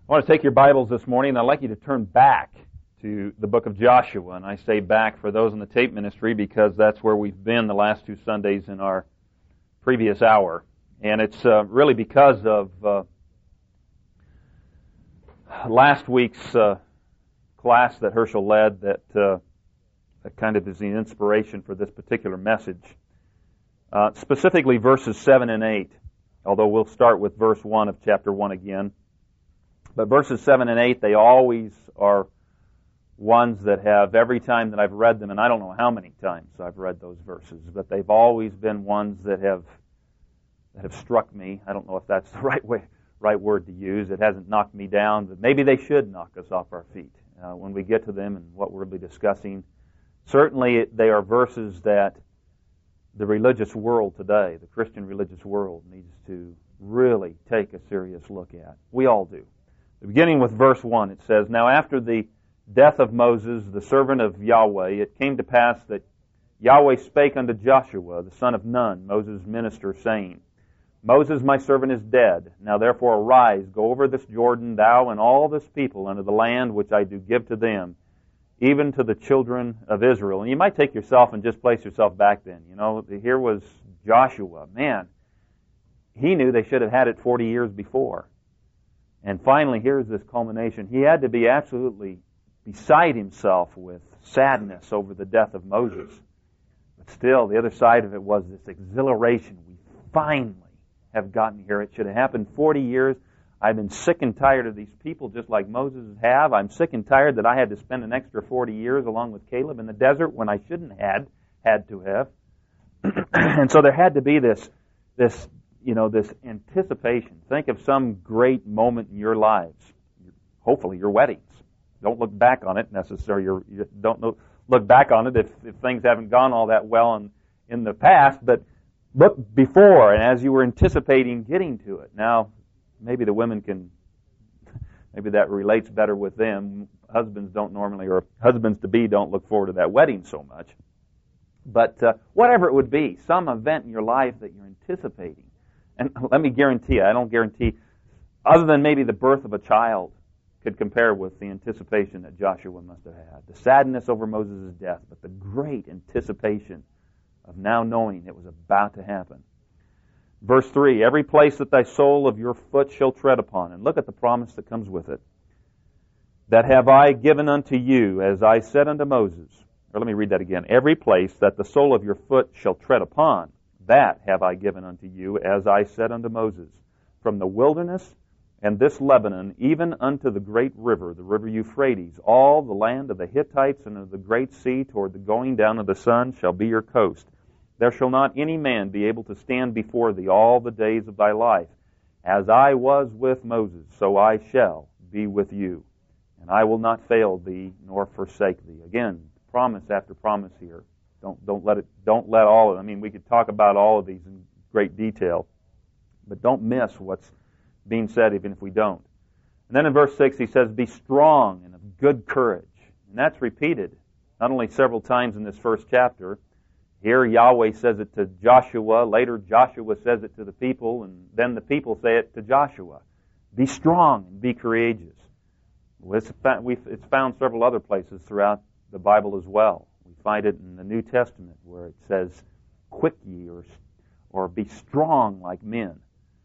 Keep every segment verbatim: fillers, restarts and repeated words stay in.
I want to take your Bibles this morning, and I'd like you to turn back to the book of Joshua. And I say back for those in the tape ministry because that's where we've been the last two Sundays in our previous hour. And it's uh, really because of uh, last week's uh, class that Herschel led that, uh, that kind of is the inspiration for this particular message. Uh, specifically verses seven and eight, although we'll start with verse one of chapter one again. But verses seven and eight, they always are ones that have, every time that I've read them, and I don't know how many times I've read those verses, but they've always been ones that have that have struck me. I don't know if that's the right way, right word to use. It hasn't knocked me down, but maybe they should knock us off our feet uh, when we get to them and what we'll be discussing. Certainly, they are verses that the religious world today, the Christian religious world, needs to really take a serious look at. We all do. Beginning with verse one, it says, "Now after the death of Moses, the servant of Yahweh, it came to pass that Yahweh spake unto Joshua, the son of Nun, Moses' minister, saying, Moses, my servant, is dead. Now therefore arise, go over this Jordan, thou and all this people, unto the land which I do give to them, even to the children of Israel." And you might take yourself and just place yourself back then. You know, here was Joshua. Man, he knew they should have had it forty years before. And finally, here's this culmination. He had to be absolutely beside himself with sadness over the death of Moses. But still, the other side of it was this exhilaration. We finally have gotten here. It should have happened forty years. I've been sick and tired of these people just like Moses have. I'm sick and tired that I had to spend an extra forty years along with Caleb in the desert when I shouldn't had had to have. And so there had to be this this you know, this anticipation. Think of some great moment in your lives. Hopefully your weddings. Don't look back on it necessarily. You're, you don't look back on it if, if things haven't gone all that well in, in the past, but look before and as you were anticipating getting to it. Now, maybe the women can, maybe that relates better with them. Husbands don't normally, or husbands-to-be don't look forward to that wedding so much. But uh, whatever it would be, some event in your life that you're anticipating. And let me guarantee you, I don't guarantee, other than maybe the birth of a child could compare with the anticipation that Joshua must have had. The sadness over Moses' death, but the great anticipation of now knowing it was about to happen. Verse three, "Every place that thy sole of your foot shall tread upon," and look at the promise that comes with it, "that have I given unto you, as I said unto Moses." Or let me read that again. "Every place that the sole of your foot shall tread upon, that have I given unto you, as I said unto Moses, from the wilderness and this Lebanon, even unto the great river, the river Euphrates, all the land of the Hittites and of the great sea toward the going down of the sun shall be your coast. There shall not any man be able to stand before thee all the days of thy life. As I was with Moses, so I shall be with you. And I will not fail thee nor forsake thee." Again, promise after promise here. Don't don't let it. Don't let all of. I mean, we could talk about all of these in great detail, but don't miss what's being said, even if we don't. And then in verse six, he says, "Be strong and of good courage," and that's repeated not only several times in this first chapter. Here, Yahweh says it to Joshua. Later, Joshua says it to the people, and then the people say it to Joshua. Be strong and be courageous. Well, it's, it's found several other places throughout the Bible as well. We find it in the New Testament where it says, "Quick ye," or, or "be strong like men,"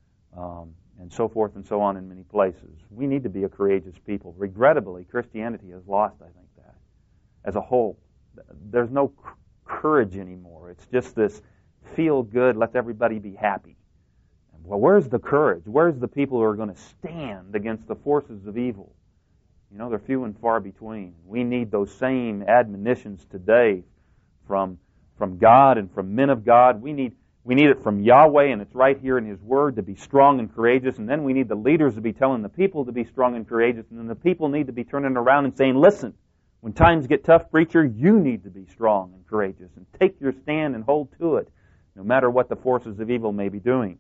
um, and so forth and so on in many places. We need to be a courageous people. Regrettably, Christianity has lost, I think, that. As a whole, there's no c- courage anymore. It's just this feel good, let everybody be happy. Well, where's the courage? Where's the people who are going to stand against the forces of evil? You know, they're few and far between. We need those same admonitions today from, from God and from men of God. We need we need it from Yahweh, and it's right here in His Word, to be strong and courageous. And then we need the leaders to be telling the people to be strong and courageous. And then the people need to be turning around and saying, listen, when times get tough, preacher, you need to be strong and courageous. And take your stand and hold to it, no matter what the forces of evil may be doing.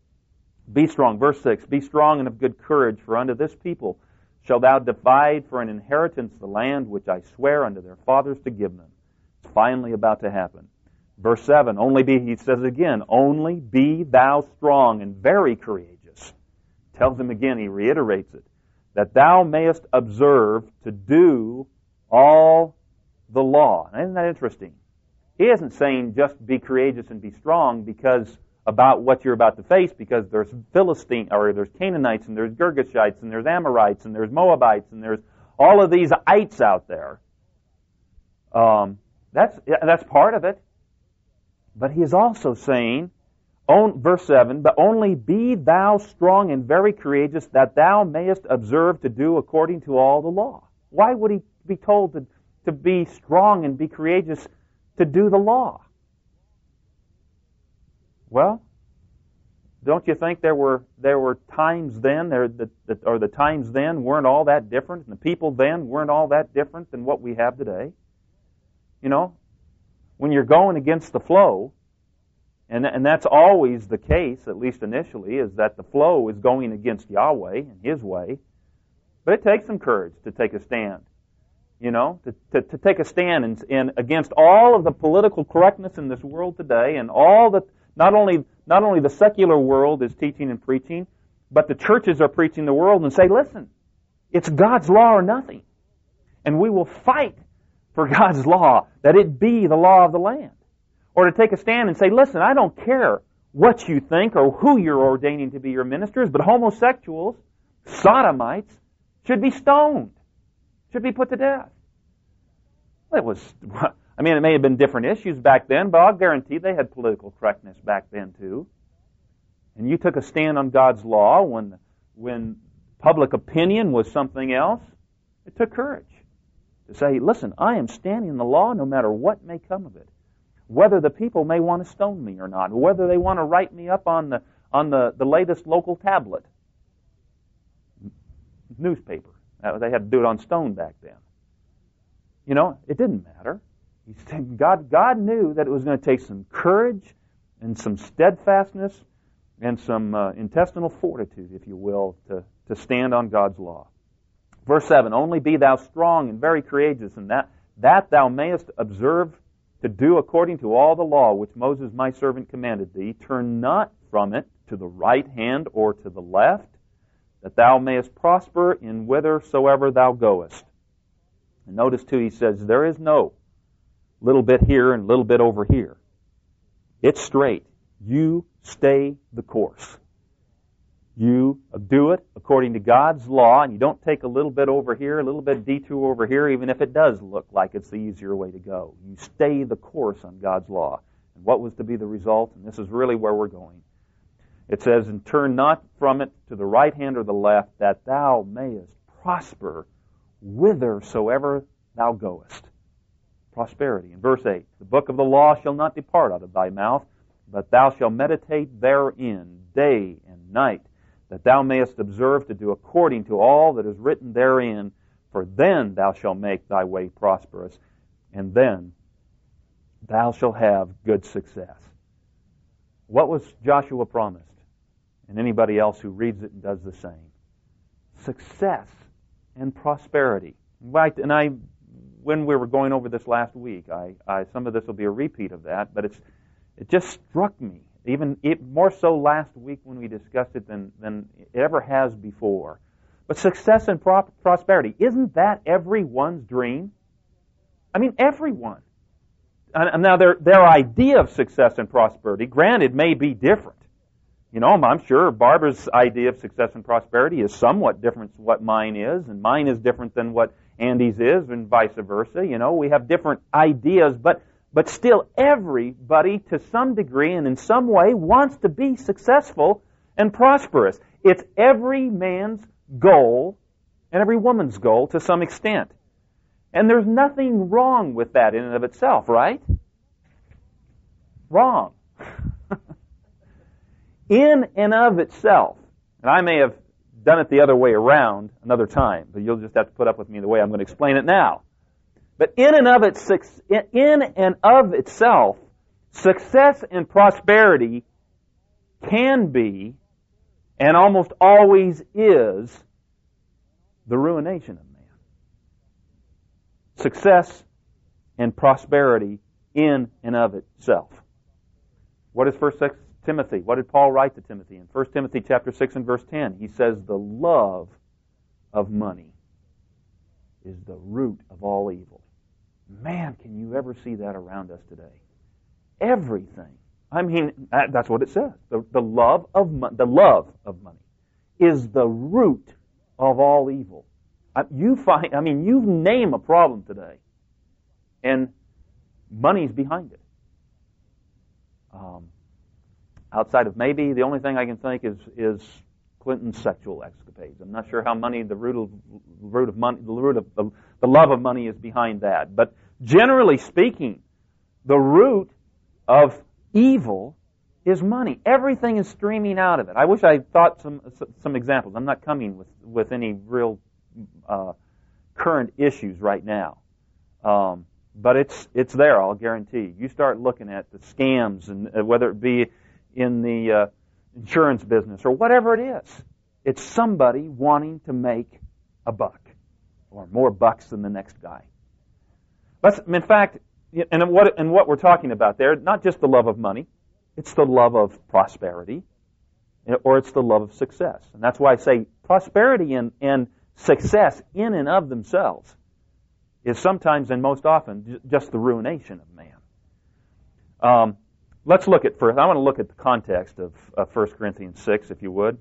Be strong. Verse six, "Be strong and of good courage, for unto this people shall thou divide for an inheritance the land which I swear unto their fathers to give them." It's finally about to happen. Verse seven, only be, he says again, "Only be thou strong and very courageous." Tells him again, he reiterates it. that thou mayest observe to do all the law. Now, isn't that interesting? He isn't saying just be courageous and be strong because about what you're about to face, because there's Philistine, or there's Canaanites, and there's Girgashites, and there's Amorites, and there's Moabites, and there's all of these ites out there. Um, that's that's part of it. But he is also saying, on, verse seven, but only be thou strong and very courageous, that thou mayest observe to do according to all the law. Why would he be told to, to be strong and be courageous to do the law? Well, don't you think there were there were times then, there that, that or the times then weren't all that different, and the people then weren't all that different than what we have today? You know, when you're going against the flow, and and that's always the case, at least initially, is that the flow is going against Yahweh and His way. But it takes some courage to take a stand. You know, to, to, to take a stand in, in against all of the political correctness in this world today, and all the not only not only the secular world is teaching and preaching, but the churches are preaching the world and say, listen, it's God's law or nothing. And we will fight for God's law, that it be the law of the land. Or to take a stand and say, listen, I don't care what you think or who you're ordaining to be your ministers, but homosexuals, sodomites, should be stoned, should be put to death. It was, I mean, it may have been different issues back then, but I'll guarantee they had political correctness back then too. And you took a stand on God's law when when public opinion was something else. It took courage to say, listen, I am standing in the law no matter what may come of it. Whether the people may want to stone me or not, whether they want to write me up on the on the, the latest local tablet. Newspaper. They had to do it on stone back then. You know, it didn't matter. God, God knew that it was going to take some courage and some steadfastness and some uh, intestinal fortitude, if you will, to, to stand on God's law. Verse seven, only be thou strong and very courageous, and that, that thou mayest observe to do according to all the law which Moses my servant commanded thee. Turn not from it to the right hand or to the left, that thou mayest prosper in whithersoever thou goest. And notice too, he says, there is no little bit here and little bit over here. It's straight. You stay the course. You do it according to God's law, and you don't take a little bit over here, a little bit detour over here, even if it does look like it's the easier way to go. You stay the course on God's law. And what was to be the result? And this is really where we're going. It says, and turn not from it to the right hand or the left, that thou mayest prosper whithersoever thou goest. Prosperity. In verse eight, the book of the law shall not depart out of thy mouth, but thou shalt meditate therein day and night, that thou mayest observe to do according to all that is written therein, for then thou shalt make thy way prosperous, and then thou shalt have good success. What was Joshua promised? And anybody else who reads it and does the same. Success and prosperity. Right, and I, when we were going over this last week, I, I some of this will be a repeat of that, but it's it just struck me, even it, more so last week when we discussed it than than it ever has before. But success and pro- prosperity, isn't that everyone's dream? I mean, everyone. And now their their idea of success and prosperity, granted, may be different. You know, I'm sure Barbara's idea of success and prosperity is somewhat different from what mine is, and mine is different than what Andy's is, and vice versa. You know, we have different ideas, but but still everybody, to some degree and in some way, wants to be successful and prosperous. It's every man's goal and every woman's goal to some extent. And there's nothing wrong with that in and of itself, right? Wrong. In and of itself, and I may have done it the other way around another time, but you'll just have to put up with me the way I'm going to explain it now. But in and of its in and of itself, success and prosperity can be, and almost always is, the ruination of man. Success and prosperity in and of itself. What is First Timothy? What did Paul write to Timothy in First Timothy chapter six and verse ten? He says, the love of money is the root of all evil. Man, can you ever see that around us today? Everything. I mean, that's what it says. The, the love of mo- the love of money is the root of all evil. You find, I mean, you name a problem today, and money's behind it. Um, outside of maybe the only thing I can think is is Clinton's sexual escapades. I'm not sure how money, the root of root of money, the root of the, the love of money is behind that. But generally speaking, the root of evil is money. Everything is streaming out of it. I wish I thought some some examples. I'm not coming with with any real uh, current issues right now, um, but it's it's there. I'll guarantee. You start looking at the scams, and uh, whether it be in the uh, insurance business or whatever it is, it's somebody wanting to make a buck or more bucks than the next guy. Let's, in fact, and what and what we're talking about there, not just the love of money. It's the love of prosperity, or it's the love of success. And that's why I say prosperity and, and success in and of themselves is sometimes and most often just the ruination of man. Um, let's look at first. I want to look at the context of uh, First Corinthians six, if you would.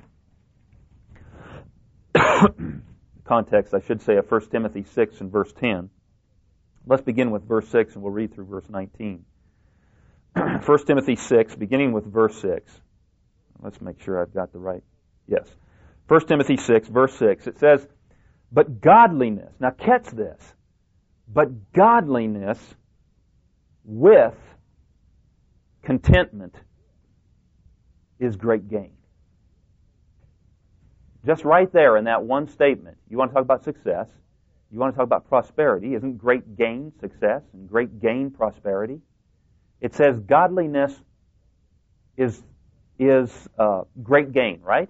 Context, I should say, of First Timothy six and verse ten. Let's begin with verse six, and we'll read through verse nineteen. First Timothy six, beginning with verse six. Let's make sure I've got the right. Yes. First Timothy six, verse six. It says, "But godliness," now catch this, "but godliness with contentment is great gain." Just right there in that one statement. You want to talk about success. You want to talk about prosperity. Isn't great gain success and great gain prosperity? It says godliness is is uh, great gain, right?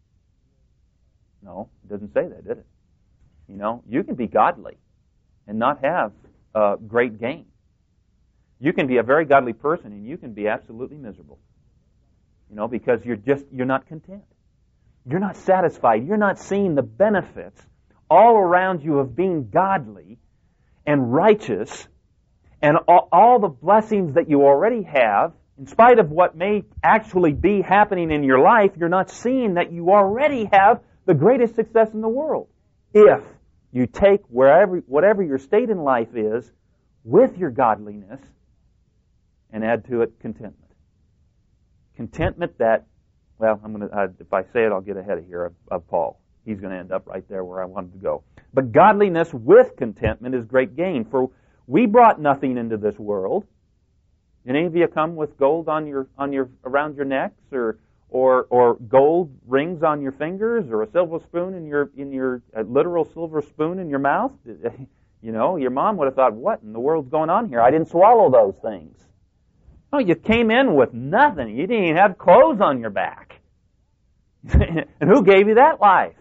No, it doesn't say that, did it? You know, you can be godly and not have uh, great gain. You can be a very godly person and you can be absolutely miserable. You know, because you're just you're not content. You're not satisfied. You're not seeing the benefits all around you of being godly and righteous. And all, all the blessings that you already have, in spite of what may actually be happening in your life, you're not seeing that you already have the greatest success in the world. If you take wherever, whatever your state in life is with your godliness and add to it contentment. Contentment that, well, I'm going to, if I say it, I'll get ahead of here of, of Paul. He's going to end up right there where I wanted to go. But godliness with contentment is great gain. For we brought nothing into this world. Did any of you come with gold on your on your around your necks, or or or gold rings on your fingers, or a silver spoon in your in your a literal silver spoon in your mouth? You know, your mom would have thought, "What in the world's going on here? I didn't swallow those things." No, you came in with nothing. You didn't even have clothes on your back. And who gave you that life?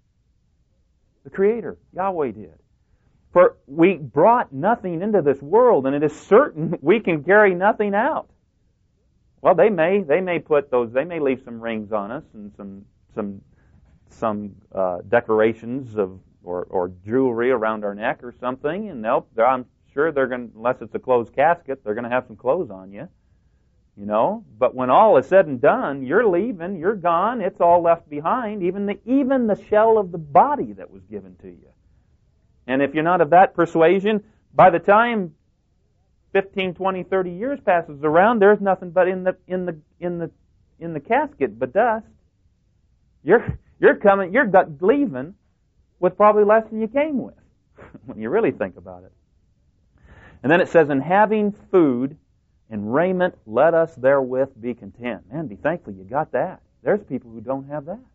The Creator, Yahweh did. For we brought nothing into this world, and it is certain we can carry nothing out. Well, they may they may put those they may leave some rings on us and some some some uh, decorations of or, or jewelry around our neck or something, and they'll I'm sure they're going unless it's a closed casket, they're going to have some clothes on you, you know. But when all is said and done, you're leaving, you're gone. It's all left behind, even the even the shell of the body that was given to you. And if you're not of that persuasion, by the time fifteen, twenty, thirty years passes around, there's nothing but in the in the in the in the casket but dust. You're you're coming, you're leaving with probably less than you came with, when you really think about it. And then it says, "And having food and raiment, let us therewith be content." Man, be thankful you got that. There's people who don't have that.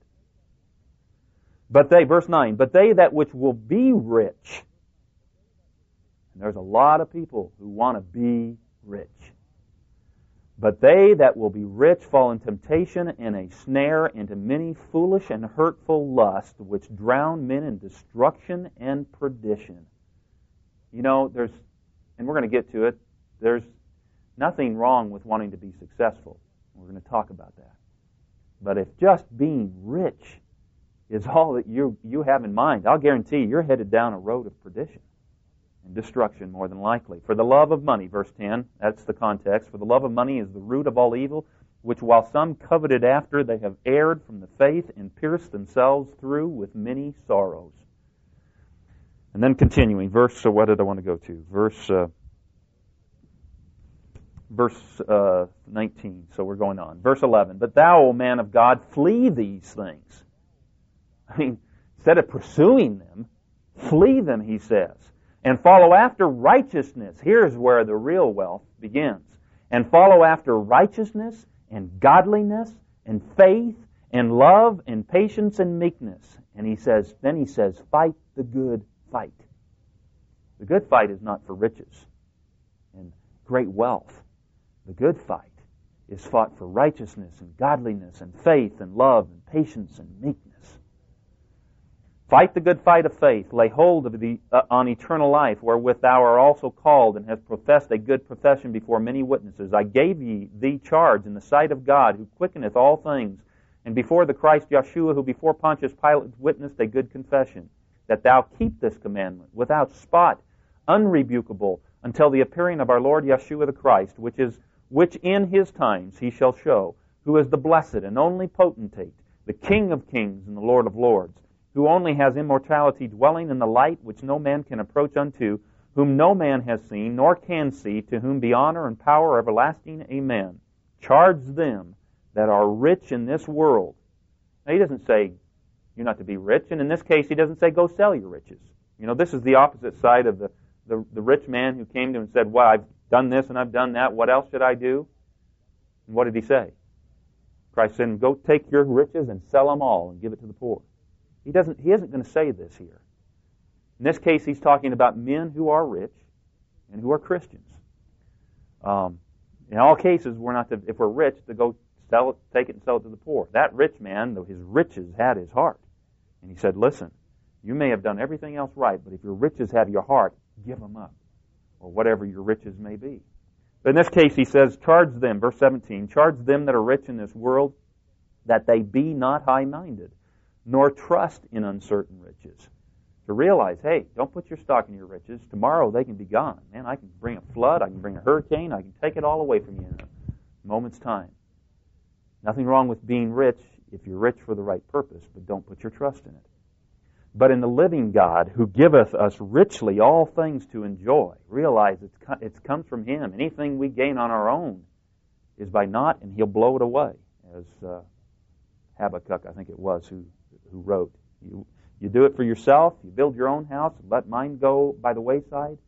But they, verse nine, "But they that which will be rich," and there's a lot of people who want to be rich, "but they that will be rich fall in temptation and a snare, into many foolish and hurtful lusts, which drown men in destruction and perdition." You know, there's, and we're going to get to it, there's nothing wrong with wanting to be successful. We're going to talk about that. But if just being rich is all that you you have in mind, I'll guarantee you're headed down a road of perdition and destruction more than likely. For the love of money, verse ten, that's the context. For the love of money is the root of all evil, which while some coveted after, they have erred from the faith and pierced themselves through with many sorrows. And then continuing, verse, so what did I want to go to? Verse uh, verse uh, nineteen, so we're going on. Verse eleven, but thou, O man of God, flee these things. I mean, instead of pursuing them, flee them, he says, and follow after righteousness. Here's where the real wealth begins. And follow after righteousness and godliness and faith and love and patience and meekness. And he says, then he says, fight the good fight. The good fight is not for riches and great wealth. The good fight is fought for righteousness and godliness and faith and love and patience and meekness. Fight the good fight of faith. Lay hold of the uh, on eternal life, wherewith thou art also called, and hast professed a good profession before many witnesses. I gave ye thee charge in the sight of God, who quickeneth all things, and before the Christ Yeshua, who before Pontius Pilate witnessed a good confession, that thou keep this commandment without spot, unrebukable, until the appearing of our Lord Yeshua the Christ, which is which in his times he shall show, who is the blessed and only potentate, the King of kings and the Lord of lords, who only has immortality, dwelling in the light which no man can approach unto, whom no man has seen nor can see, to whom be honor and power everlasting. Amen. Charge them that are rich in this world. Now, he doesn't say you're not to be rich, and in this case he doesn't say go sell your riches. You know, this is the opposite side of the, the, the rich man who came to him and said, well, I've done this and I've done that. What else should I do? And what did he say? Christ said, go take your riches and sell them all and give it to the poor. He doesn't. He isn't going to say this here. In this case, he's talking about men who are rich and who are Christians. Um, in all cases, we're not to, if we're rich, to go sell it, take it and sell it to the poor. That rich man, though his riches had his heart, and he said, "Listen, you may have done everything else right, but if your riches have your heart, give them up, or whatever your riches may be." But in this case, he says, "Charge them," verse seventeen, "charge them that are rich in this world, that they be not high-minded, nor trust in uncertain riches." To realize, hey, don't put your stock in your riches. Tomorrow they can be gone. Man, I can bring a flood, I can bring a hurricane, I can take it all away from you in a moment's time. Nothing wrong with being rich if you're rich for the right purpose, but don't put your trust in it. But in the living God, who giveth us richly all things to enjoy, realize it's, it's comes from Him. Anything we gain on our own is by naught, and He'll blow it away, as uh, Habakkuk, I think it was, who who wrote, you, you do it for yourself, you build your own house, let mine go by the wayside.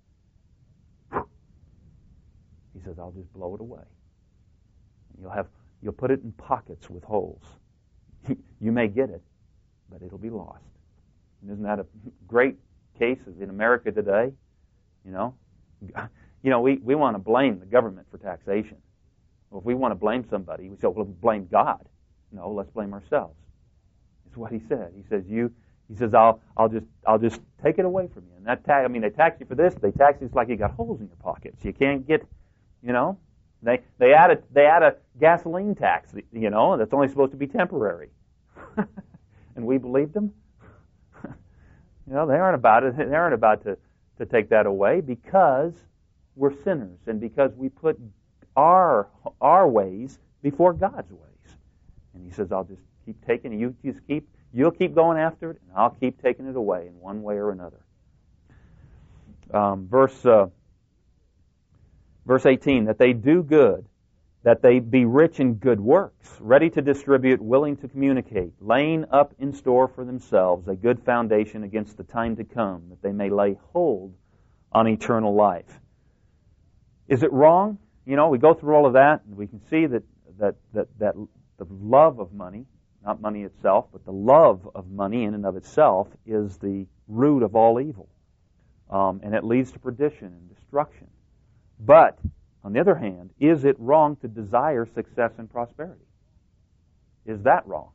He says, I'll just blow it away. And you'll have, you'll put it in pockets with holes. You may get it, but it'll be lost. And isn't that a great case in America today? You know, you know, we, we want to blame the government for taxation. Well, if we want to blame somebody, we say, well, blame God. No, let's blame ourselves. That's what he said. He says, "You." He says, "I'll, I'll just, I'll just take it away from you." And that, ta- I mean, they tax you for this. They tax you. It's like you got holes in your pockets. You can't get, you know. They, they add a, they add a gasoline tax. You know, that's only supposed to be temporary. And we believed them. You know, they aren't about it. They aren't about to, to take that away because we're sinners and because we put our, our ways before God's ways. And he says, "I'll just keep taking it. You just keep, you'll keep going after it, and I'll keep taking it away in one way or another." Um, verse uh, verse eighteen, that they do good, that they be rich in good works, ready to distribute, willing to communicate, laying up in store for themselves a good foundation against the time to come, that they may lay hold on eternal life. Is it wrong? You know, we go through all of that, and we can see that that that, that the love of money, not money itself, but the love of money in and of itself is the root of all evil. Um, and it leads to perdition and destruction. But, on the other hand, is it wrong to desire success and prosperity? Is that wrong?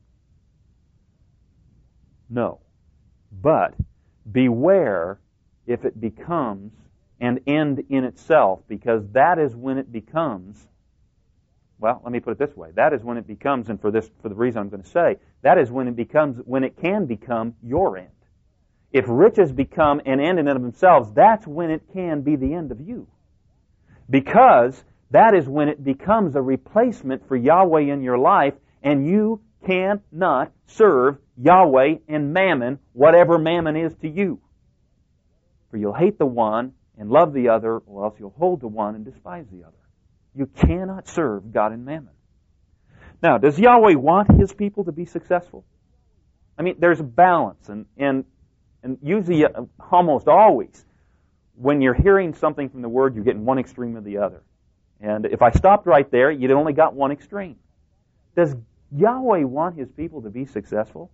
No. But beware if it becomes an end in itself, because that is when it becomes well, let me put it this way. That is when it becomes, and for this, for the reason I'm going to say, that is when it becomes, when it can become your end. If riches become an end in and of themselves, that's when it can be the end of you. Because that is when it becomes a replacement for Yahweh in your life, and you cannot serve Yahweh and mammon, whatever mammon is to you. For you'll hate the one and love the other, or else you'll hold to one and despise the other. You cannot serve God and mammon. Now, does Yahweh want His people to be successful? I mean, there's a balance, and and, and usually, uh, almost always, when you're hearing something from the Word, you're getting one extreme or the other. And if I stopped right there, you'd only got one extreme. Does Yahweh want His people to be successful?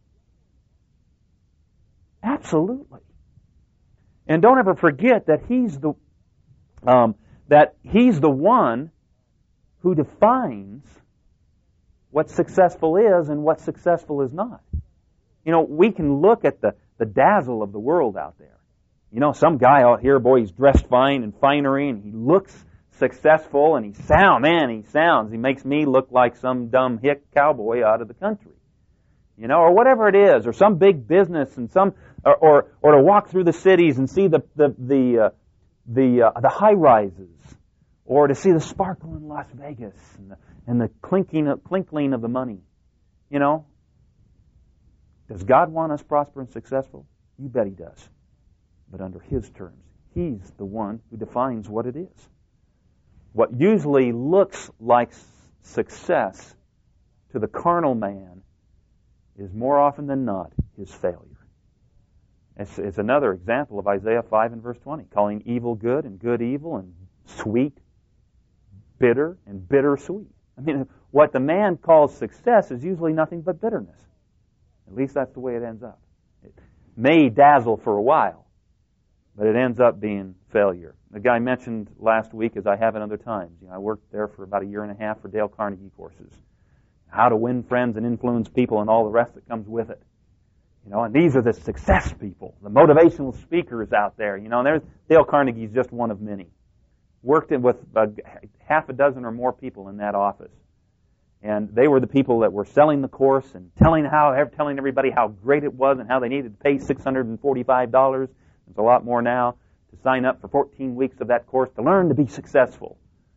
Absolutely. And don't ever forget that He's the um, that He's the one who defines what successful is and what successful is not. You know, we can look at the, the dazzle of the world out there. You know, some guy out here, boy, he's dressed fine and finery, and he looks successful, and he sound, man, he sounds. He makes me look like some dumb hick cowboy out of the country. You know, or whatever it is, or some big business, and some, or or, or to walk through the cities and see the the the uh, the, uh, the high rises, or to see the sparkle in Las Vegas and the, and the clinking of, clinkling of the money. You know, does God want us prosperous and successful? You bet He does, but under His terms. He's the one who defines what it is. What usually looks like success to the carnal man is more often than not his failure. It's, it's another example of Isaiah five and verse twenty, calling evil good and good evil and sweet bitter and bitter sweet. I mean, what the man calls success is usually nothing but bitterness. At least that's the way it ends up. It may dazzle for a while, but it ends up being failure. The guy mentioned last week, as I have at other times, you know, I worked there for about a year and a half for Dale Carnegie courses. How to win friends and influence people and all the rest that comes with it. You know, and these are the success people, the motivational speakers out there. You know, and there's, Dale Carnegie's just one of many. Worked with uh, half a dozen or more people in that office. And they were the people that were selling the course and telling how telling everybody how great it was and how they needed to pay six hundred forty-five dollars. There's a lot more now to sign up for fourteen weeks of that course to learn to be successful.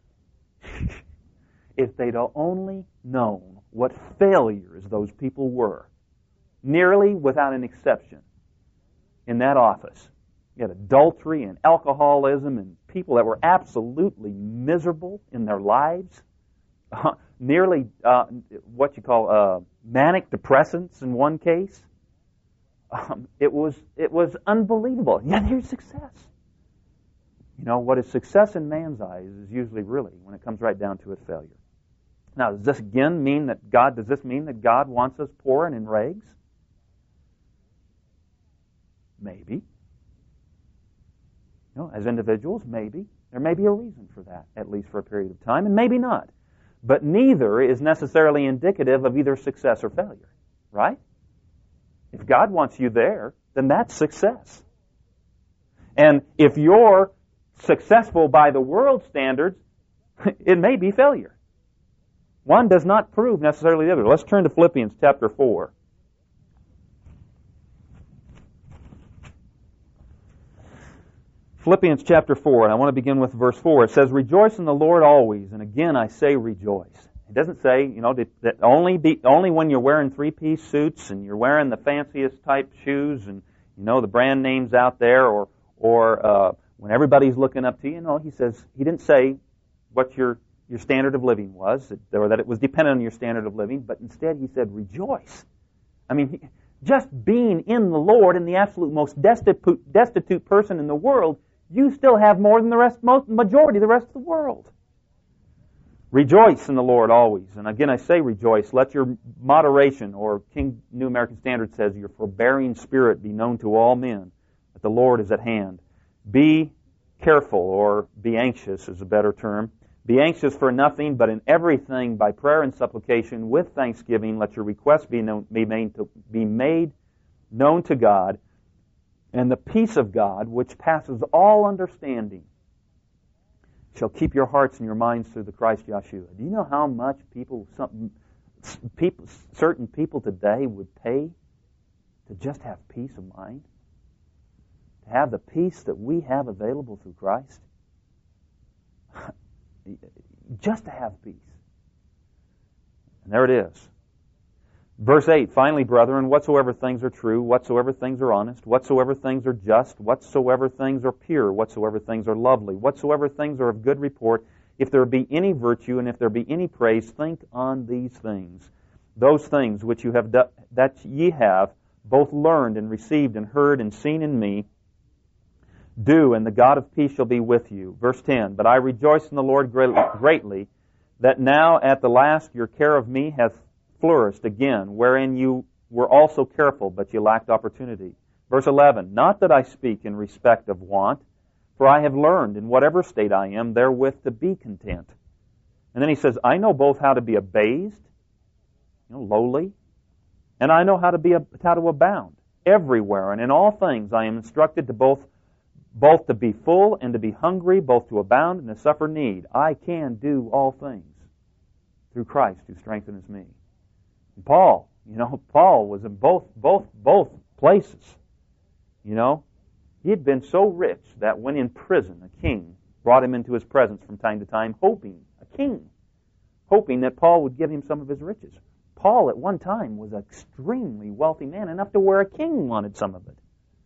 If they'd only known what failures those people were, nearly without an exception, in that office. You had adultery and alcoholism and people that were absolutely miserable in their lives. Uh, nearly uh, what you call uh, manic depressants in one case. Um, it was it was unbelievable. Yet here's success. You know, what is success in man's eyes is usually really, when it comes right down to it, failure. Now, does this again mean that God, does this mean that God wants us poor and in rags? Maybe. You know, as individuals, maybe. There may be a reason for that, at least for a period of time, and maybe not. But neither is necessarily indicative of either success or failure, right? If God wants you there, then that's success. And if you're successful by the world standards, it may be failure. One does not prove necessarily the other. Let's turn to Philippians chapter four. Philippians chapter four, and I want to begin with verse four. It says, "Rejoice in the Lord always," and again I say rejoice. It doesn't say, you know, that only be only when you're wearing three-piece suits and you're wearing the fanciest type shoes and, you know, the brand names out there, or or uh, when everybody's looking up to you. No, he says, he didn't say what your your standard of living was, or that it was dependent on your standard of living, but instead he said, rejoice. I mean, he, just being in the Lord and the absolute most destitute, destitute person in the world, you still have more than the rest, most majority of the rest of the world. Rejoice in the Lord always. And again, I say rejoice. Let your moderation, or King New American Standard says, your forbearing spirit be known to all men, that the Lord is at hand. Be careful, or be anxious is a better term. Be anxious for nothing, but in everything by prayer and supplication with thanksgiving, let your requests be known, be made to, be made known to God, and the peace of God, which passes all understanding, shall keep your hearts and your minds through the Christ Yeshua. Do you know how much people, some, people, certain people today would pay to just have peace of mind? To have the peace that we have available through Christ? Just to have peace. And there it is. Verse eight, finally, brethren, whatsoever things are true, whatsoever things are honest, whatsoever things are just, whatsoever things are pure, whatsoever things are lovely, whatsoever things are of good report, if there be any virtue and if there be any praise, think on these things. Those things which you have do- that ye have both learned and received and heard and seen in me, do, and the God of peace shall be with you. Verse ten, but I rejoice in the Lord greatly, that now at the last your care of me hath flourished again, wherein you were also careful, but you lacked opportunity. Verse eleven, not that I speak in respect of want, for I have learned in whatever state I am therewith to be content. And then he says, I know both how to be abased, you know, lowly, and I know how to be how to abound everywhere, and in all things I am instructed to both both to be full and to be hungry, both to abound and to suffer need. I can do all things through Christ who strengthens me. And Paul, you know, Paul was in both both both places. You know, he had been so rich that when in prison, a king brought him into his presence from time to time, hoping, a king, hoping that Paul would give him some of his riches. Paul at one time was an extremely wealthy man, enough to where a king wanted some of it.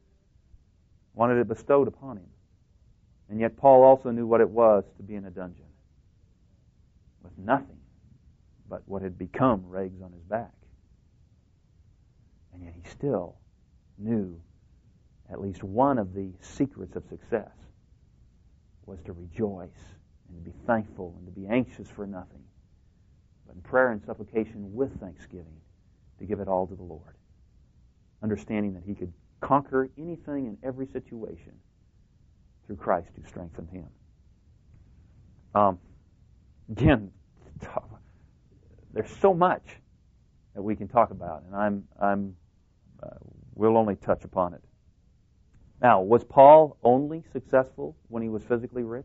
Wanted it bestowed upon him. And yet Paul also knew what it was to be in a dungeon with nothing but what had become rags on his back. And yet he still knew at least one of the secrets of success was to rejoice and to be thankful and to be anxious for nothing, but in prayer and supplication with thanksgiving to give it all to the Lord, understanding that he could conquer anything in every situation through Christ who strengthened him. Um, again, there's so much that we can talk about, and I'm, I'm, uh, we'll only touch upon it. Now, was Paul only successful when he was physically rich?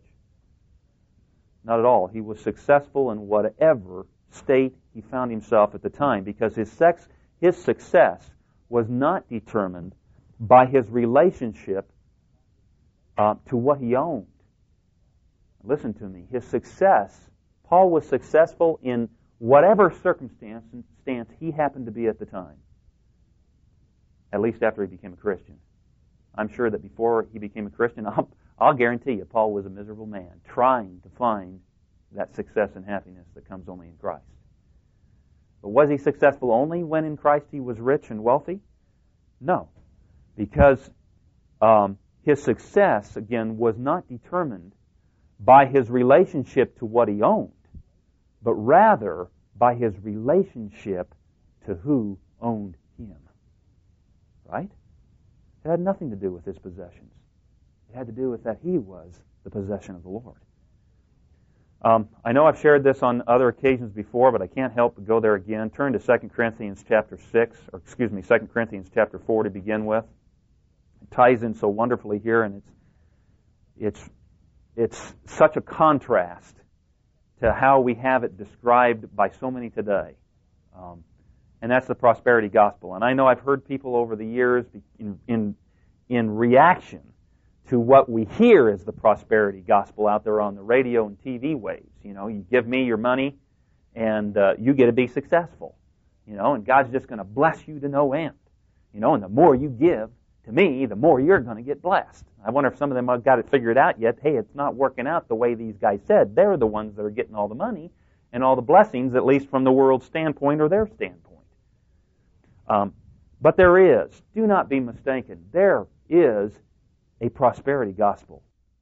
Not at all. He was successful in whatever state he found himself at the time, because his sex, his success was not determined by his relationship uh, to what he owned. Listen to me. His success, Paul was successful in whatever circumstance stance he happened to be at the time, at least after he became a Christian. I'm sure that before he became a Christian, I'll, I'll guarantee you, Paul was a miserable man trying to find that success and happiness that comes only in Christ. But was he successful only when in Christ he was rich and wealthy? No. Because um, his success, again, was not determined by his relationship to what he owned, but rather by his relationship to who owned him. Right? It had nothing to do with his possessions. It had to do with that he was the possession of the Lord. Um, I know I've shared this on other occasions before, but I can't help but go there again. Turn to Second Corinthians chapter six, or excuse me, Second Corinthians chapter four to begin with. It ties in so wonderfully here, and it's it's it's such a contrast to how we have it described by so many today. Um, and that's the prosperity gospel. And I know I've heard people over the years in in, in reaction to what we hear as the prosperity gospel out there on the radio and T V waves. You know, you give me your money and uh, you get to be successful. You know, and God's just going to bless you to no end. You know, and the more you give to me, the more you're going to get blessed. I wonder if some of them have got it figured out yet. Hey, it's not working out the way these guys said. They're the ones that are getting all the money and all the blessings, at least from the world's standpoint or their standpoint. Um, but there is, do not be mistaken, there is a prosperity gospel.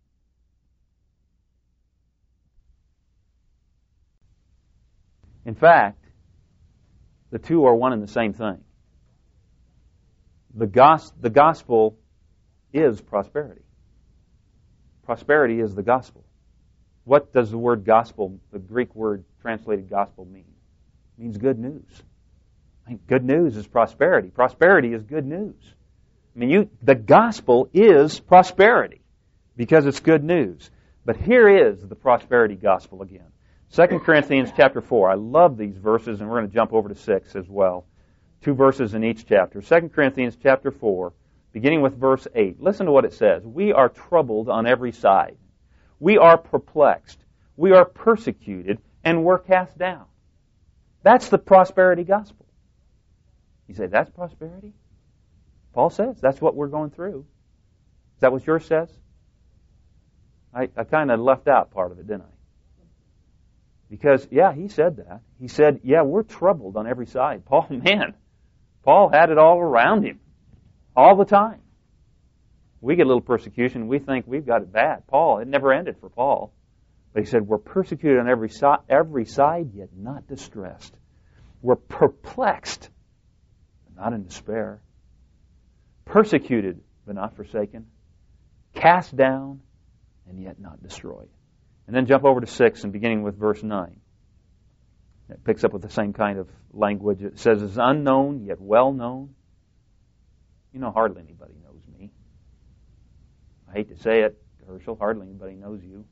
In fact, the two are one and the same thing. The, gos- the gospel is prosperity. Prosperity is the gospel. What does the word gospel, the Greek word translated gospel, mean? It means good news. I think good news is prosperity. Prosperity is good news. I mean, you, the gospel is prosperity because it's good news. But here is the prosperity gospel again. Second Corinthians chapter four. I love these verses, and we're going to jump over to six as well. Two verses in each chapter. Second Corinthians chapter four, beginning with verse eight. Listen to what it says. We are troubled on every side. We are perplexed. We are persecuted, and we're cast down. That's the prosperity gospel. You say, that's prosperity? Paul says that's what we're going through. Is that what yours says? I, I kind of left out part of it, didn't I? Because, yeah, he said that. He said, yeah, we're troubled on every side. Paul, man, Paul had it all around him, all the time. We get a little persecution, we think we've got it bad. Paul, it never ended for Paul. But he said, we're persecuted on every, si- every side, yet not distressed. We're perplexed, but not in despair. Persecuted, but not forsaken. Cast down, and yet not destroyed. And then jump over to six and beginning with verse nine. It picks up with the same kind of language. It says, is unknown, yet well known. You know, hardly anybody knows me. I hate to say it, Herschel, hardly anybody knows you.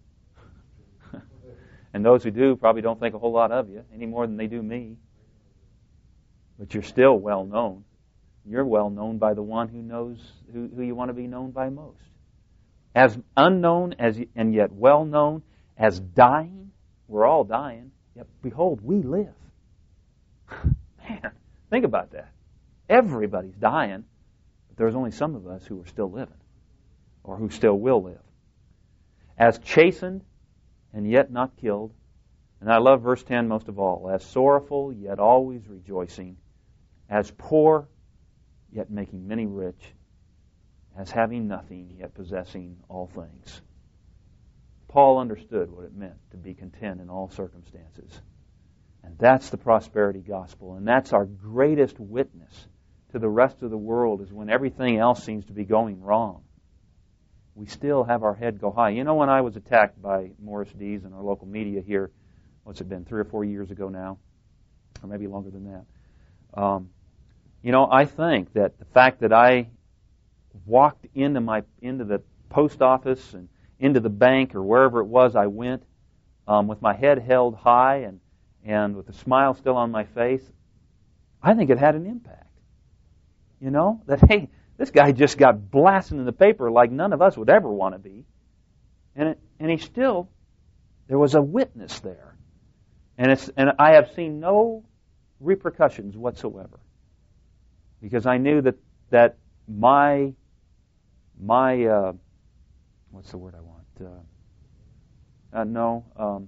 And those who do probably don't think a whole lot of you, any more than they do me. But you're still well known. You're well known by the one who knows who, who you want to be known by most. As unknown as and yet well known, as dying, we're all dying, yet behold, we live. Man, think about that. Everybody's dying, but there's only some of us who are still living, or who still will live. As chastened, and yet not killed. And I love verse ten most of all. As sorrowful, yet always rejoicing. As poor, yet making many rich. As having nothing, yet possessing all things. Paul understood what it meant to be content in all circumstances. And that's the prosperity gospel. And that's our greatest witness to the rest of the world, is when everything else seems to be going wrong. We still have our head go high. You know, when I was attacked by Morris Dees in our local media here, what's it been, three or four years ago now? Or maybe longer than that. Um, you know, I think that the fact that I walked into my into the post office and into the bank or wherever it was I went, um, with my head held high and, and with a smile still on my face, I think it had an impact. You know, that, hey, this guy just got blasted in the paper like none of us would ever want to be. And it, and he still, there was a witness there. And it's and I have seen no repercussions whatsoever. Because I knew that, that my, my uh, what's the word I want? Uh, uh, no. Um,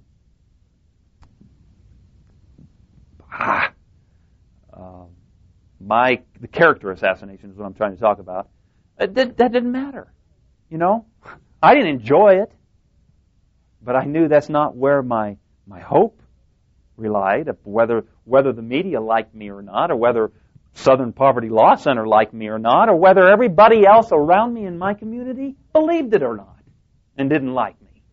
ah, uh, my the character assassination is what I'm trying to talk about. That, that, that didn't matter. You know? I didn't enjoy it. But I knew that's not where my, my hope relied, whether whether the media liked me or not, or whether Southern Poverty Law Center liked me or not, or whether everybody else around me in my community believed it or not and didn't like me.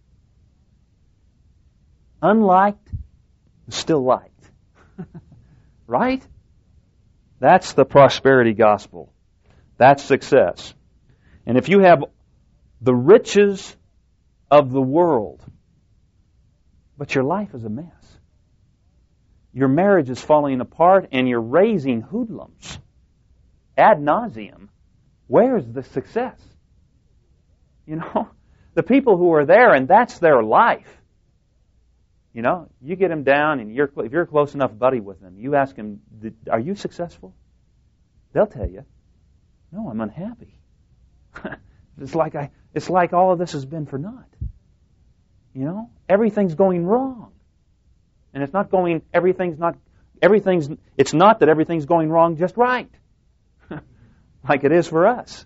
Unliked, still liked. Right? That's the prosperity gospel. That's success. And if you have the riches of the world, but your life is a mess, your marriage is falling apart, and you're raising hoodlums ad nauseum, where's the success? You know, the people who are there, and that's their life. You know, you get them down, and you're if you're a close enough buddy with them, you ask them, are you successful? They'll tell you, no, I'm unhappy. It's like I, it's like all of this has been for naught. You know, everything's going wrong. And it's not going, everything's not, everything's, it's not that everything's going wrong just right. Like it is for us.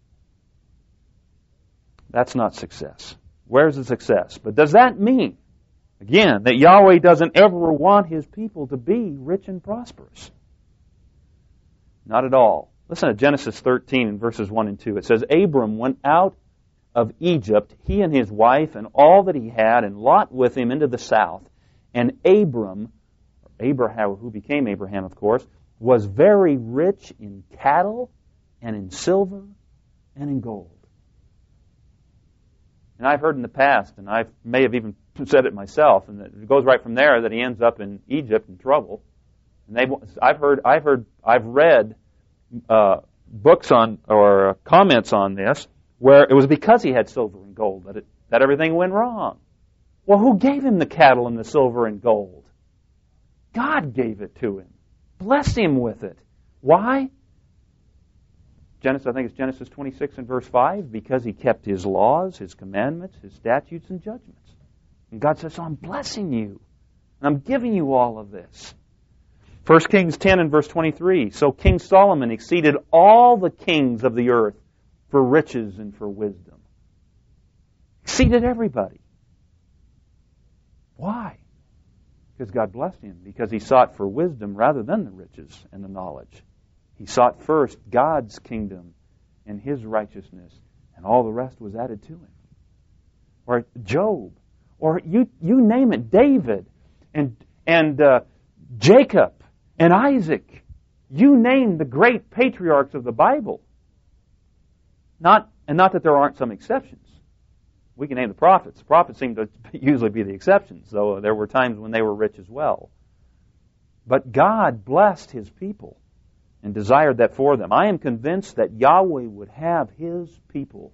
That's not success. Where's the success? But does that mean, again, that Yahweh doesn't ever want His people to be rich and prosperous? Not at all. Listen to Genesis thirteen in verses one and two. It says, Abram went out of Egypt, he and his wife and all that he had, and Lot with him into the south. And Abram, Abraham, who became Abraham, of course, was very rich in cattle and in silver and in gold. And I've heard in the past, and I may have even said it myself, and it goes right from there that he ends up in Egypt in trouble. And they, I've heard, I've heard, I've read uh, books on or comments on this where it was because he had silver and gold that it, that everything went wrong. Well, who gave him the cattle and the silver and gold? God gave it to him. Blessed him with it. Why? Genesis, I think it's Genesis twenty-six and verse five, because he kept his laws, his commandments, his statutes and judgments. And God says, so I'm blessing you. And I'm giving you all of this. First Kings ten and verse twenty-three, so King Solomon exceeded all the kings of the earth for riches and for wisdom. Exceeded everybody. Why? Because God blessed him. Because he sought for wisdom rather than the riches and the knowledge. He sought first God's kingdom and His righteousness, and all the rest was added to him. Or Job, or you you name it, David, and and uh, Jacob, and Isaac. You name the great patriarchs of the Bible. Not and not that there aren't some exceptions. We can name the prophets. The prophets seem to usually be the exceptions, though there were times when they were rich as well. But God blessed His people and desired that for them. I am convinced that Yahweh would have His people.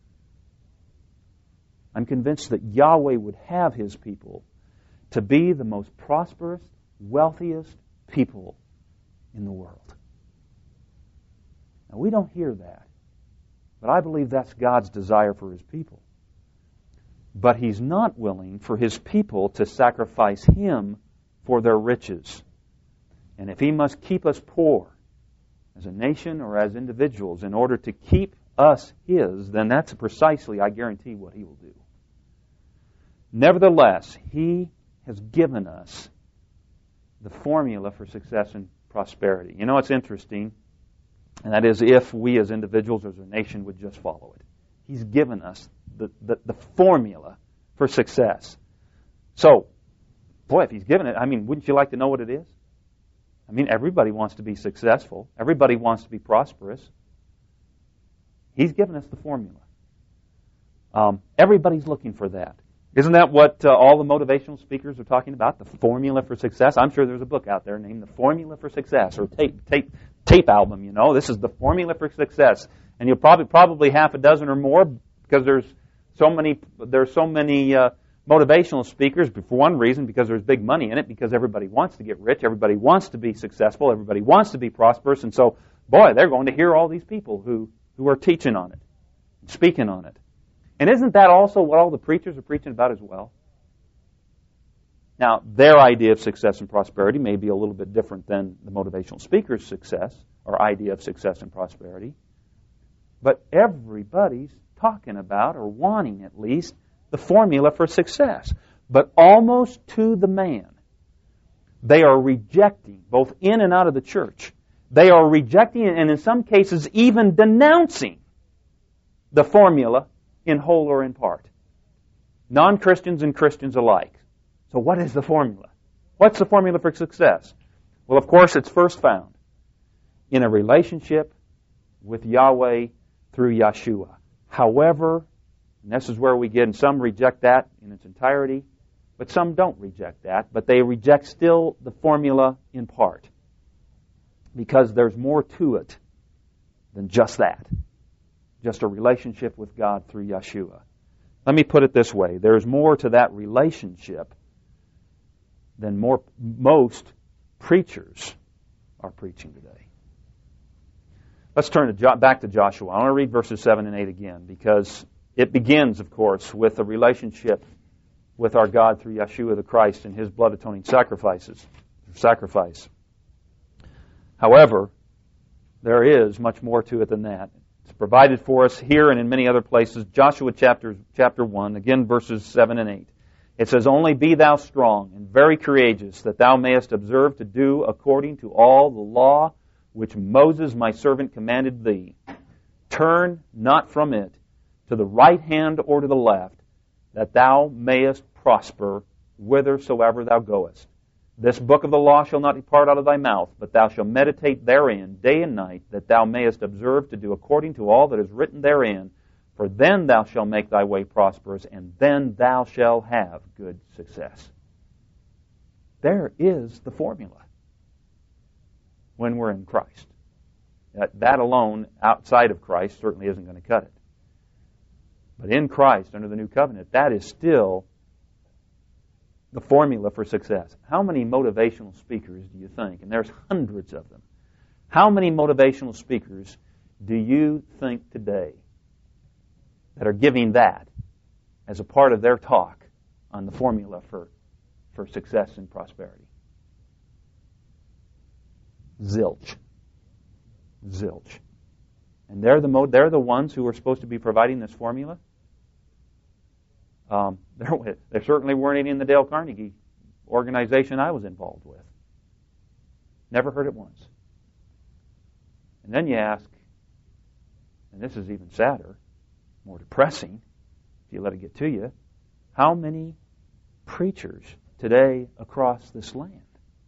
I'm convinced that Yahweh would have His people to be the most prosperous, wealthiest people in the world. Now, we don't hear that, but I believe that's God's desire for His people. But He's not willing for His people to sacrifice Him for their riches. And if He must keep us poor, as a nation or as individuals, in order to keep us His, then that's precisely, I guarantee, what He will do. Nevertheless, He has given us the formula for success and prosperity. You know, it's interesting, and that is if we as individuals or as a nation would just follow it. He's given us the, the, the formula for success. So, boy, if He's given it, I mean, wouldn't you like to know what it is? I mean, everybody wants to be successful. Everybody wants to be prosperous. He's given us the formula. Um, everybody's looking for that. Isn't that what uh, all the motivational speakers are talking about? The formula for success? I'm sure there's a book out there named The Formula for Success, or tape tape tape album, you know. This is the formula for success. And you'll probably probably half a dozen or more, because there's so many there's so many uh, motivational speakers, for one reason, because there's big money in it, because everybody wants to get rich, everybody wants to be successful, everybody wants to be prosperous, and so, boy, they're going to hear all these people who, who are teaching on it, speaking on it. And isn't that also what all the preachers are preaching about as well? Now, their idea of success and prosperity may be a little bit different than the motivational speaker's success, or idea of success and prosperity, but everybody's talking about, or wanting at least, the formula for success. But almost to the man, they are rejecting, both in and out of the church, they are rejecting and in some cases even denouncing the formula in whole or in part. Non-Christians and Christians alike. So what is the formula? What's the formula for success? Well, of course, it's first found in a relationship with Yahweh through Yeshua. However, and this is where we get, and some reject that in its entirety, but some don't reject that, but they reject still the formula in part, because there's more to it than just that, just a relationship with God through Yeshua. Let me put it this way. There's more to that relationship than more most preachers are preaching today. Let's turn to jo- back to Joshua. I want to read verses seven and eight again, because it begins, of course, with a relationship with our God through Yeshua the Christ and His blood atoning sacrifices, sacrifice. However, there is much more to it than that. It's provided for us here and in many other places. Joshua chapter chapter one, again verses seven and eight. It says, "Only be thou strong and very courageous, that thou mayest observe to do according to all the law which Moses my servant commanded thee. Turn not from it to the right hand or to the left, that thou mayest prosper whithersoever thou goest. This book of the law shall not depart out of thy mouth, but thou shalt meditate therein day and night, that thou mayest observe to do according to all that is written therein. For then thou shalt make thy way prosperous, and then thou shalt have good success. There is the formula when we're in Christ. That, that alone, outside of Christ, certainly isn't going to cut it. But in Christ, under the new covenant, that is still the formula for success. How many motivational speakers do you think, and there's hundreds of them, how many motivational speakers do you think today that are giving that as a part of their talk on the formula for, for success and prosperity? Zilch. Zilch. And they're the mo- they're the ones who are supposed to be providing this formula. Um, there, there certainly weren't any in the Dale Carnegie organization I was involved with. Never heard it once. And then you ask, and this is even sadder, more depressing, if you let it get to you, how many preachers today across this land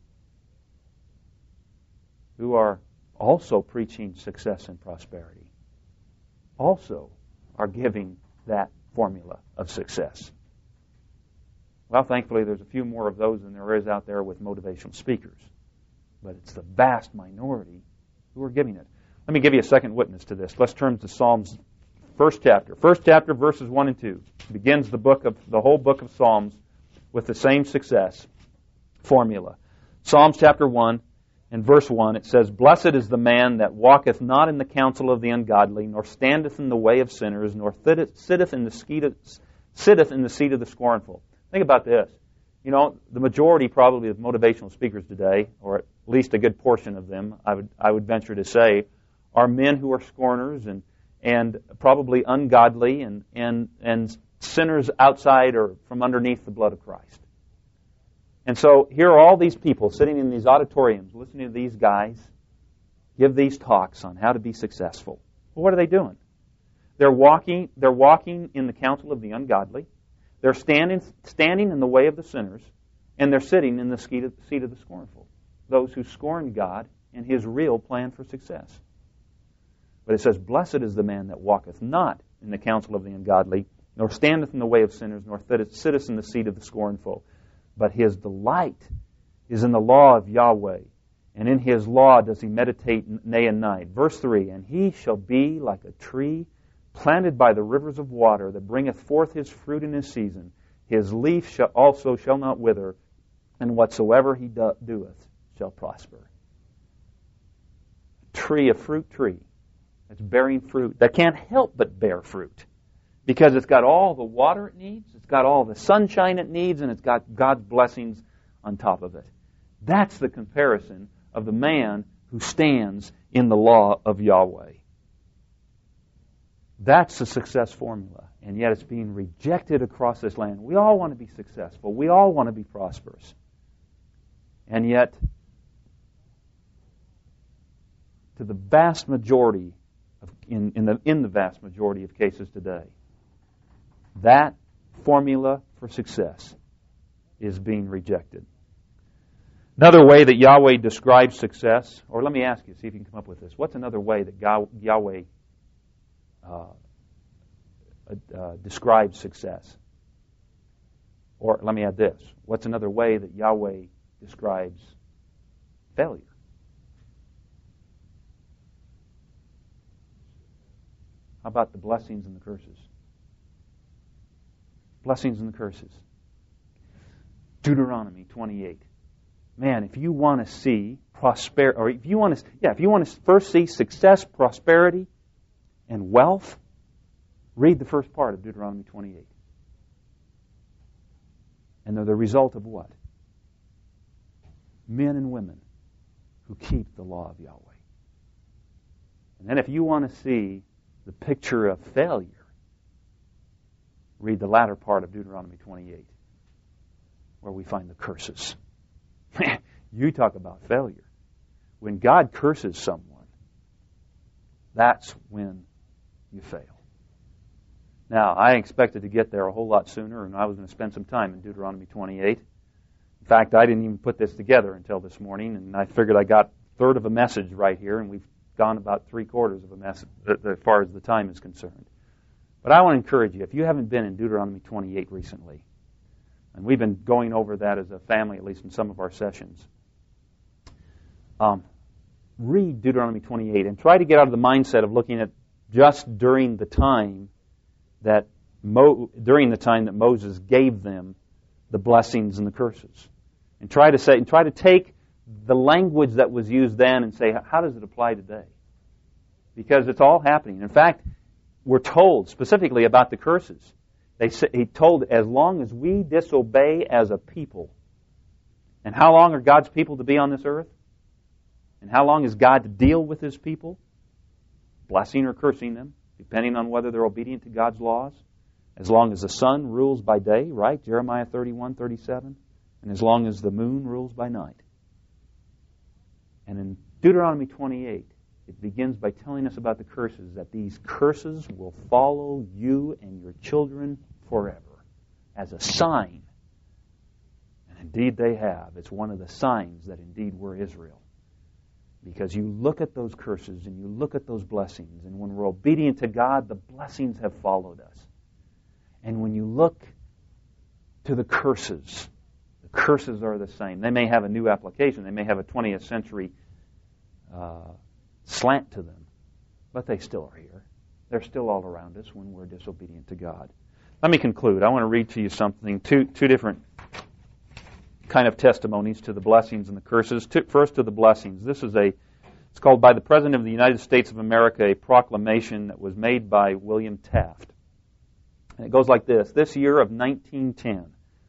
who are also preaching success and prosperity also are giving that formula of success? Well, thankfully, there's a few more of those than there is out there with motivational speakers. But it's the vast minority who are giving it. Let me give you a second witness to this. Let's turn to Psalms, first chapter. First chapter, verses one and two. Begins the book of the whole book of Psalms with the same success formula. Psalms chapter one and verse one, it says, Blessed is the man that walketh not in the counsel of the ungodly, nor standeth in the way of sinners, nor sitteth in the seat of, sitteth in the seat of the scornful. Think about this. You know, the majority probably of motivational speakers today, or at least a good portion of them, I would I would venture to say, are men who are scorners and and probably ungodly and and and sinners outside or from underneath the blood of Christ. And so here are all these people sitting in these auditoriums listening to these guys give these talks on how to be successful. Well, what are they doing? They're walking they're walking in the counsel of the ungodly. They're standing standing in the way of the sinners, and they're sitting in the seat of, seat of the scornful, those who scorn God and His real plan for success. But it says, Blessed is the man that walketh not in the counsel of the ungodly, nor standeth in the way of sinners, nor sitteth in the seat of the scornful. But his delight is in the law of Yahweh, and in His law does he meditate day and night. Verse three, And he shall be like a tree planted by the rivers of water, that bringeth forth his fruit in his season. His leaf shall also shall not wither, and whatsoever he do, doeth shall prosper. A tree, a fruit tree, that's bearing fruit, that can't help but bear fruit, because it's got all the water it needs, it's got all the sunshine it needs, and it's got God's blessings on top of it. That's the comparison of the man who stands in the law of Yahweh. That's the success formula, and yet it's being rejected across this land. We all want to be successful. We all want to be prosperous. And yet, to the vast majority, of, in, in, the, in the vast majority of cases today, that formula for success is being rejected. Another way that Yahweh describes success, or let me ask you, see if you can come up with this. What's another way that God, Yahweh Uh, uh, describes success? Or let me add this. What's another way that Yahweh describes failure? How about the blessings and the curses? Blessings and the curses. Deuteronomy twenty-eight. Man, if you want to see prosperity, or if you want to, yeah, if you want to first see success, prosperity, and wealth, read the first part of Deuteronomy twenty-eight. And they're the result of what? Men and women who keep the law of Yahweh. And then if you want to see the picture of failure, read the latter part of Deuteronomy twenty-eight, where we find the curses. You talk about failure. When God curses someone, that's when you fail. Now, I expected to get there a whole lot sooner, and I was going to spend some time in Deuteronomy twenty-eight. In fact, I didn't even put this together until this morning, and I figured I got a third of a message right here, and we've gone about three quarters of a message as far as the time is concerned. But I want to encourage you, if you haven't been in Deuteronomy twenty-eight recently, and we've been going over that as a family, at least in some of our sessions, um, read Deuteronomy twenty-eight and try to get out of the mindset of looking at just during the time that Mo, during the time that Moses gave them the blessings and the curses, and try to say and try to take the language that was used then and say, how does it apply today? Because it's all happening. In fact, we're told specifically about the curses. They say, he told, as long as we disobey as a people. And how long are God's people to be on this earth? And how long is God to deal with His people? Blessing or cursing them, depending on whether they're obedient to God's laws. As long as the sun rules by day, right? Jeremiah thirty-one, thirty-seven. And as long as the moon rules by night. And in Deuteronomy twenty-eight, it begins by telling us about the curses, that these curses will follow you and your children forever as a sign. And indeed they have. It's one of the signs that indeed we're Israel. Because you look at those curses and you look at those blessings, and when we're obedient to God, the blessings have followed us. And when you look to the curses, the curses are the same. They may have a new application. They may have a twentieth century uh, slant to them, but they still are here. They're still all around us when we're disobedient to God. Let me conclude. I want to read to you something, two, two different kind of testimonies to the blessings and the curses. To, first to the blessings. This is a, it's called by the President of the United States of America, a proclamation that was made by William Taft. And it goes like this: this year of nineteen ten.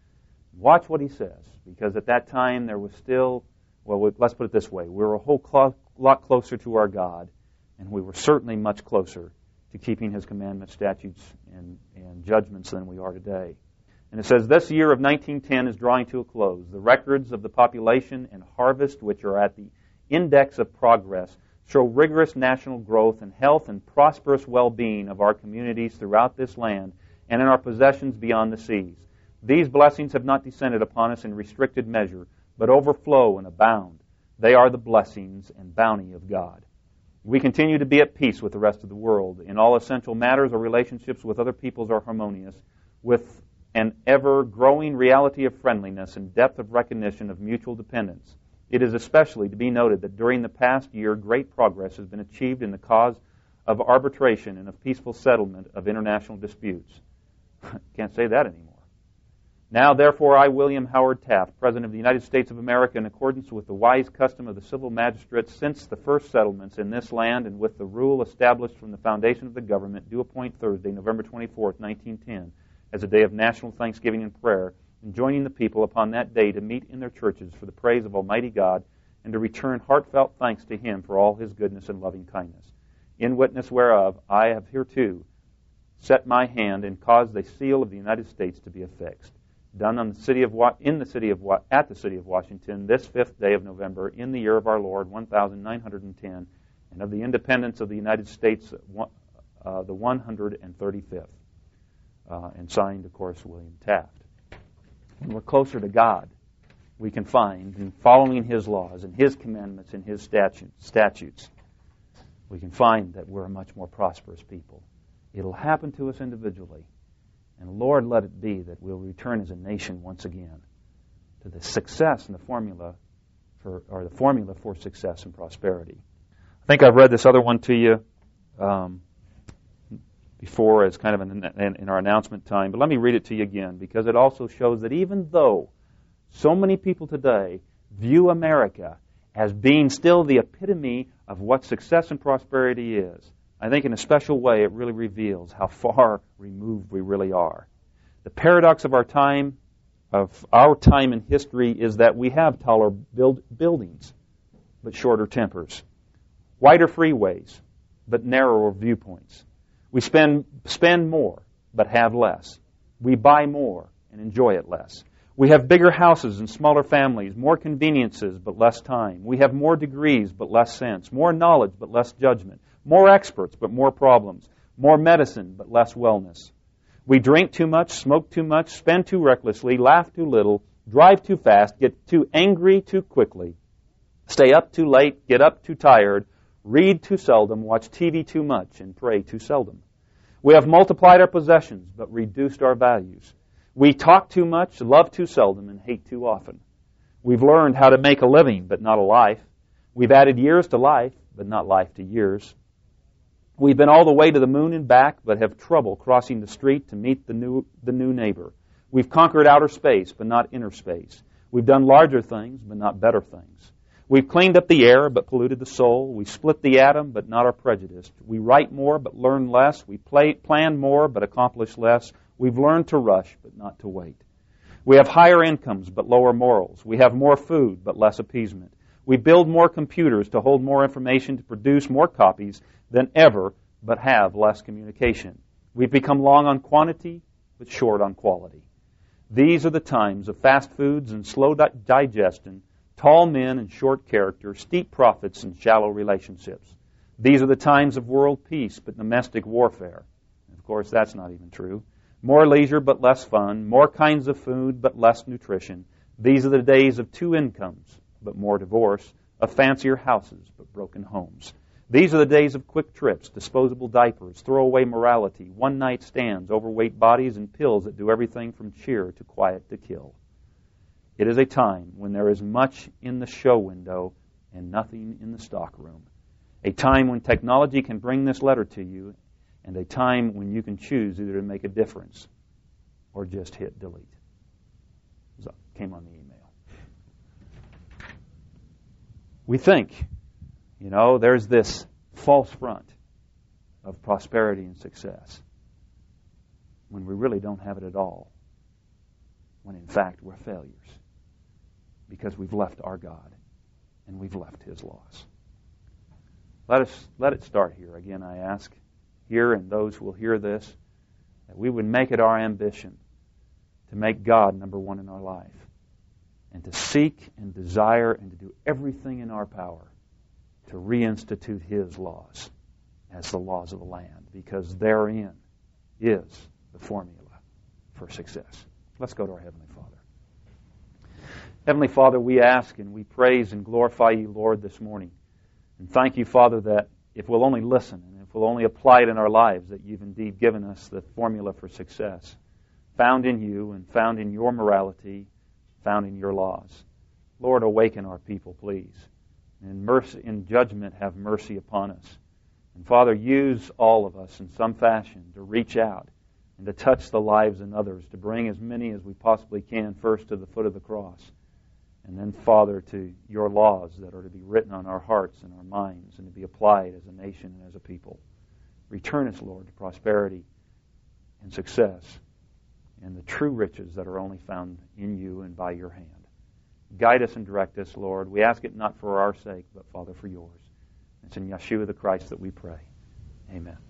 Watch what he says, because at that time there was still, well, let's put it this way, we were a whole clo- lot closer to our God, and we were certainly much closer to keeping His commandments, statutes, and, and judgments than we are today. And it says, this year of nineteen ten is drawing to a close. The records of the population and harvest, which are at the index of progress, show rigorous national growth and health and prosperous well-being of our communities throughout this land and in our possessions beyond the seas. These blessings have not descended upon us in restricted measure, but overflow and abound. They are the blessings and bounty of God. We continue to be at peace with the rest of the world. In all essential matters, our relationships with other peoples are harmonious, with an ever-growing reality of friendliness and depth of recognition of mutual dependence. It is especially to be noted that during the past year, great progress has been achieved in the cause of arbitration and of peaceful settlement of international disputes. Can't say that anymore. Now, therefore, I, William Howard Taft, President of the United States of America, in accordance with the wise custom of the civil magistrates since the first settlements in this land and with the rule established from the foundation of the government, do appoint Thursday, November twenty-fourth, nineteen ten, as a day of national thanksgiving and prayer, and joining the people upon that day to meet in their churches for the praise of Almighty God and to return heartfelt thanks to Him for all His goodness and loving kindness. In witness whereof, I have hereto set my hand and caused the seal of the United States to be affixed. Done on the city of Wa- in the city of Wa- at the city of Washington, this fifth day of November, in the year of our Lord, one thousand nine hundred ten, and of the independence of the United States, uh, the one hundred thirty-fifth. Uh, and signed, of course, William Taft. When we're closer to God, we can find, in following His laws and His commandments and His statutes, statutes, we can find that we're a much more prosperous people. It'll happen to us individually. And Lord, let it be that we'll return as a nation once again to the success and the formula for, or the formula for success and prosperity. I think I've read this other one to you um, before as kind of an, in, in our announcement time, but let me read it to you again, because it also shows that even though so many people today view America as being still the epitome of what success and prosperity is, I think in a special way it really reveals how far removed we really are. The paradox of our time, of our time in history, is that we have taller build, buildings, but shorter tempers. Wider freeways, but narrower viewpoints. We spend spend more, but have less. We buy more and enjoy it less. We have bigger houses and smaller families, more conveniences, but less time. We have more degrees, but less sense. More knowledge, but less judgment. More experts, but more problems. More medicine, but less wellness. We drink too much, smoke too much, spend too recklessly, laugh too little, drive too fast, get too angry too quickly, stay up too late, get up too tired, read too seldom, watch T V too much, and pray too seldom. We have multiplied our possessions, but reduced our values. We talk too much, love too seldom, and hate too often. We've learned how to make a living, but not a life. We've added years to life, but not life to years. We've been all the way to the moon and back, but have trouble crossing the street to meet the new, the new neighbor. We've conquered outer space, but not inner space. We've done larger things, but not better things. We've cleaned up the air, but polluted the soul. We split the atom, but not are prejudiced. We write more, but learn less. We play, plan more, but accomplish less. We've learned to rush, but not to wait. We have higher incomes, but lower morals. We have more food, but less appeasement. We build more computers to hold more information, to produce more copies than ever, but have less communication. We've become long on quantity, but short on quality. These are the times of fast foods and slow di- digestion, tall men and short character, steep profits and shallow relationships. These are the times of world peace, but domestic warfare. Of course, that's not even true. More leisure, but less fun. More kinds of food, but less nutrition. These are the days of two incomes, but more divorce, of fancier houses, but broken homes. These are the days of quick trips, disposable diapers, throwaway morality, one-night stands, overweight bodies, and pills that do everything from cheer to quiet to kill. It is a time when there is much in the show window and nothing in the stockroom. A time when technology can bring this letter to you, and a time when you can choose either to make a difference or just hit delete. So, came on the email. We think, you know, there's this false front of prosperity and success when we really don't have it at all, when in fact we're failures because we've left our God and we've left His laws. Let us let it start here. Again, I ask here and those who will hear this, that we would make it our ambition to make God number one in our life and to seek and desire and to do everything in our power to reinstitute His laws as the laws of the land, because therein is the formula for success. Let's go to our Heavenly Father. Heavenly Father, we ask and we praise and glorify You, Lord, this morning. And thank You, Father, that if we'll only listen and if we'll only apply it in our lives, that You've indeed given us the formula for success, found in You and found in Your morality, found in Your laws. Lord, awaken our people, please. In mercy, in judgment, have mercy upon us. And Father, use all of us in some fashion to reach out and to touch the lives of others, to bring as many as we possibly can first to the foot of the cross, and then, Father, to Your laws that are to be written on our hearts and our minds and to be applied as a nation and as a people. Return us, Lord, to prosperity and success and the true riches that are only found in You and by Your hand. Guide us and direct us, Lord. We ask it not for our sake, but, Father, for Yours. It's in Yeshua the Christ that we pray. Amen.